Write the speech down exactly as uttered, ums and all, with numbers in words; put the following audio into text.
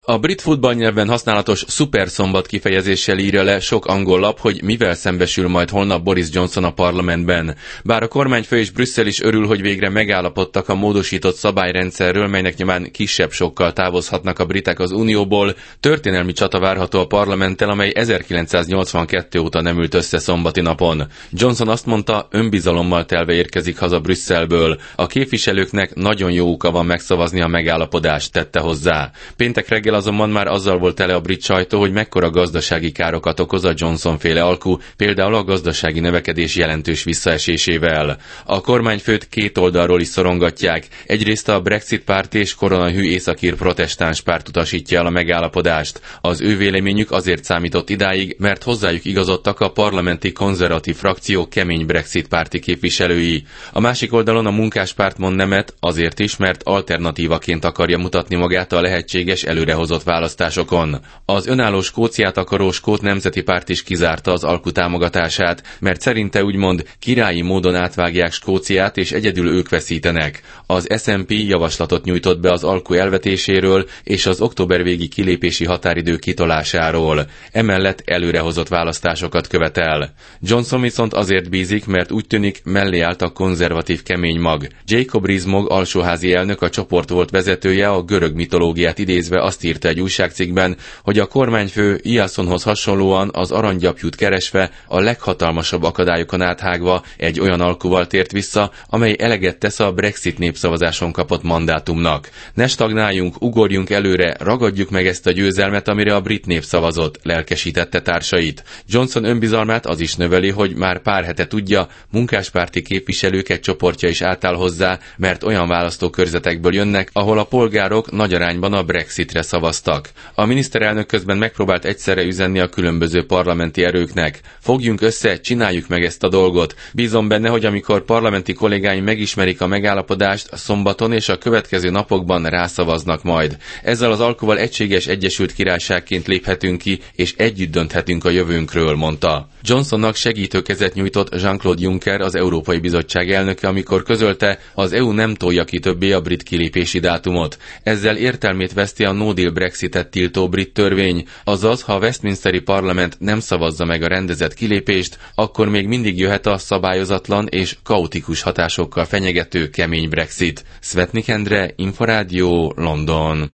A brit futballnyelven használatos szuperszombat kifejezéssel írja le sok angol lap, hogy mivel szembesül majd holnap Boris Johnson a parlamentben. Bár a kormányfő és Brüsszel is örül, hogy végre megállapodtak a módosított szabályrendszerről, melynek nyomán kisebb sokkal távozhatnak a britek az unióból, történelmi csata várható a parlamenttel, amely ezerkilencszáznyolcvankettő óta nem ült össze szombati napon. Johnson azt mondta, önbizalommal telve érkezik haza Brüsszelből. A képviselőknek nagyon jó oka van megszavazni a megállapodást, tette hozzá. Péntek reggel azonban már azzal volt tele a brit sajtó, hogy mekkora gazdasági károkat okoz a Johnson-féle alkú, például a gazdasági növekedés jelentős visszaesésével. A kormányfőt két oldalról is szorongatják. Egyrészt a Brexit párt és koronahű északír protestáns párt utasítja el a megállapodást. Az ő véleményük azért számított idáig, mert hozzájuk igazodtak a parlamenti konzervatív frakció kemény Brexit párti képviselői. A másik oldalon a munkáspárt mond nemet, azért is, mert alternatívaként akarja mutatni magát a lehetséges előrehozott választásokon. Az önálló Skóciát akaró Skót Nemzeti Párt is kizárta az alkú támogatását, mert szerinte úgymond királyi módon átvágják Skóciát, és egyedül ők veszítenek. Az es and pé javaslatot nyújtott be az alkú elvetéséről és az október végi kilépési határidő kitolásáról. Emellett előrehozott választásokat követel. Johnson viszont azért bízik, mert úgy tűnik, mellé állt a konzervatív kemény mag. Jacob Rees-Mogg alsóházi elnök, a csoport volt vezetője, a görög mitológiát idézve azt írta egy újságcikkben, hogy a kormányfő Iasonhoz hasonlóan az aranygyapjút keresve, a leghatalmasabb akadályokon áthágva egy olyan alkuval tért vissza, amely eleget tesz a Brexit népszavazáson kapott mandátumnak. Ne stagnáljunk, ugorjunk előre, ragadjuk meg ezt a győzelmet, amire a brit nép szavazott, lelkesítette társait. Johnson önbizalmát az is növeli, hogy már pár hete tudja, munkáspárti képviselők egy csoportja is átáll hozzá, mert olyan választókörzetekből jönnek, ahol a polgárok nagy arányban a Brexitre szavaztak. A miniszterelnök közben megpróbált egyszerre üzenni a különböző parlamenti erőknek. Fogjunk össze, csináljuk meg ezt a dolgot. Bízom benne, hogy amikor parlamenti kollégáim megismerik a megállapodást, szombaton és a következő napokban rászavaznak majd. Ezzel az alkuval egységes Egyesült Királyságként léphetünk ki, és együtt dönthetünk a jövőnkről, mondta. Johnsonnak segítőkezet nyújtott Jean-Claude Juncker, az Európai Bizottság elnöke, amikor közölte, az é u nem tolja ki többé a brit kilépési dátumot. Ezzel értelmét veszti a no deal Brexitet tiltó brit törvény, azaz, ha a Westminsteri parlament nem szavazza meg a rendezett kilépést, akkor még mindig jöhet a szabályozatlan és kaotikus hatásokkal fenyegető kemény Brexit. Svetnik Endre, Inforádió, London.